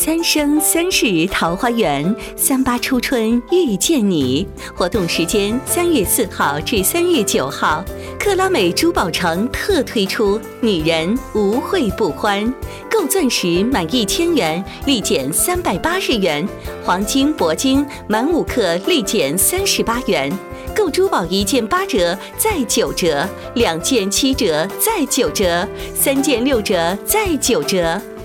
三生三世桃花源，38初春遇见你。活动时间3月4号至3月9号。克拉美珠宝城特推出女人无悔不欢，购钻石满1000元立减380元，黄金铂金满5克立减38元。购珠宝1件8折再9折，2件7折再9折，3件6折再9折。